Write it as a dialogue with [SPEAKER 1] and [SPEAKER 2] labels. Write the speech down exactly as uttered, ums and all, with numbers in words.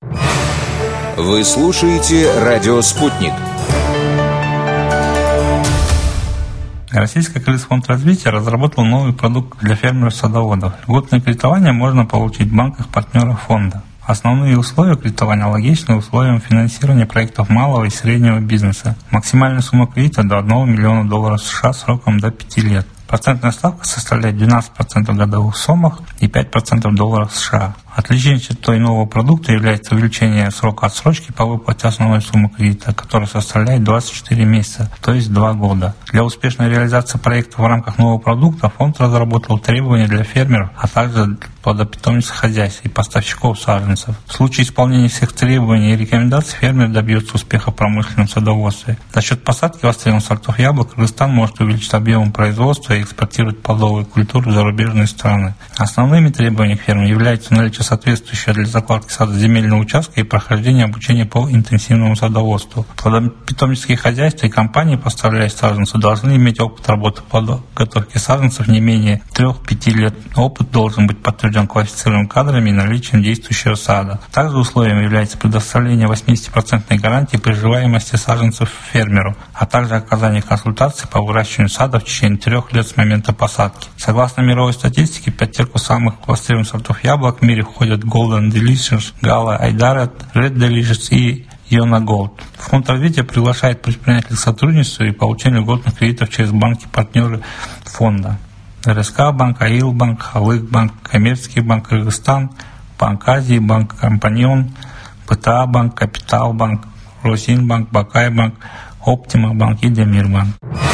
[SPEAKER 1] Вы слушаете «Радио Спутник».
[SPEAKER 2] Российский кризисфонд развития разработал новый продукт для фермеров-садоводов. Льготное кредитование можно получить в банках-партнерах фонда. Основные условия кредитования аналогичны условиям финансирования проектов малого и среднего бизнеса. Максимальная сумма кредита до одного миллиона долларов США сроком до пяти лет. Процентная ставка составляет двенадцать процентов в годовых суммах и пять процентов долларов США. Отличием той нового продукта является увеличение срока отсрочки по выплате основной суммы кредита, которая составляет двадцать четыре месяца, то есть два года. Для успешной реализации проекта в рамках нового продукта фонд разработал требования для фермеров, а также плодопитомных хозяйств и поставщиков саженцев. В случае исполнения всех требований и рекомендаций фермер добьется успеха в промышленном садоводстве. За счет посадки востребованных сортов яблок Кыргызстан может увеличить объем производства и экспортировать плодовые культуры в зарубежные страны. Основными требованиями фермы являются наличие соответствующего для закладки сада земельного участка и прохождение обучения по интенсивному садоводству. Плодопитомнические хозяйства и компании, поставляющие саженцы, должны иметь опыт работы по подготовке саженцев не менее трех-пяти лет. Опыт должен быть подтвержден квалифицированными кадрами и наличием действующего сада. Также условием является предоставление восьмидесятипроцентной гарантии приживаемости саженцев фермеру, а также оказание консультаций по выращиванию сада в течение трех лет с момента посадки. Согласно мировой статистике, в пятерку самых востребованных сортов яблок в мире входят Golden Delicious, Gala Aydaret, Red Delicious и Yona Gold. Фонд развития приглашает предпринимателей к сотрудничеству и получению льготных кредитов через банки-партнеры фонда. РСК банк, АИЛ банк, Халык банк, Коммерческий банк Кыргызстан, Банк Азии, Банк Компаньон, ПТА банк, Капитал банк, Росин банк, Бакай банк, Оптима банк и Демир банк.